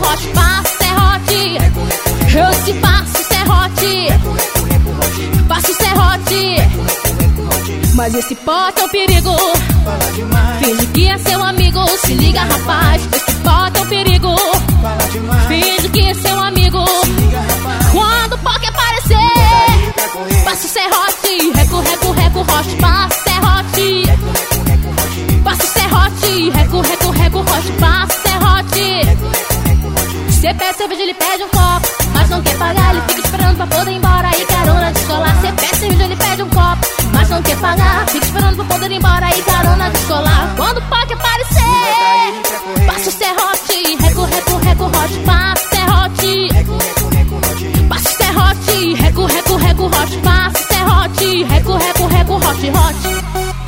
rote, passo serrote. Eu te passo serrote, passo serrote. Mas esse pote é um perigo, finge que é seu amigo. Se liga, rapaz, esse pote é um perigo, finge que é seu amigo. Quando o pote aparecer, passo serrote, reco, reco, reco, rote, passo serrote. Passo serrote, reco, reco, reco, rote, passo serrote. Cê pede cerveja, ele pede um copo, mas não quer pagar, ele fica esperando pra poder ir embora e carona de escolar. Cê pede cerveja, ele pede um copo, mas não quer pagar, fica esperando pra poder ir embora e carona de escolar. Quando o POC aparecer, passo serrote, reco, reco, reco, rote, passo serrote. Passo serrote, reco, reco, reco, rote, passo serrote. Reco, reco, reco, rote, rote.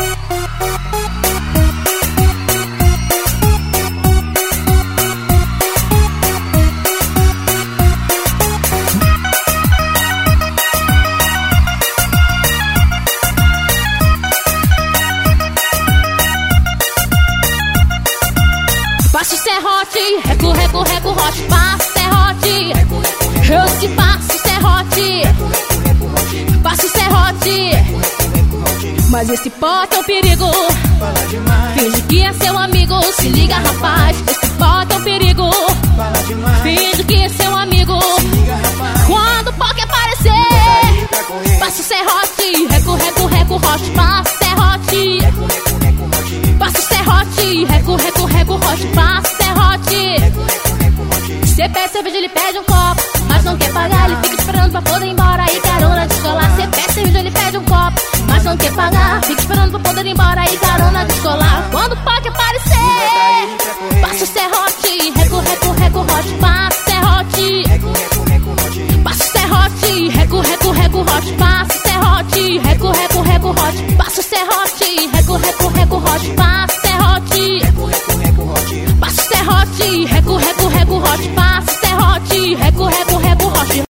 Passo serrote, reco, reco, reco, rote, passo serrote. Eu te passo serrote, passo serrote. Mas esse pote é um perigo, finge que é seu amigo. Se liga, rapaz, esse pote é um perigo, finge que é seu amigo. Quando o pote aparecer, passo serrote, reco, reco, reco, rote, passo serrote. Passo serrote, reco, reco, reco, rote, passo serrote. Cê pede cerveja, ele pede um copo, mas não quer pagar, ele fica esperando pra poder ir embora e carona de escolar. Cê pede cerveja, ele pede um copo, mas não quer pagar, fica esperando pra poder ir embora e carona de escolar. Quando o POC aparecer, passo serrote, reco, reco, reco, rote, passo serrote. Passo serrote, reco, reco, reco, rote, passo serrote. Reco, reco, reco, rote, passo serrote. Reco, reco, reco, rote, passo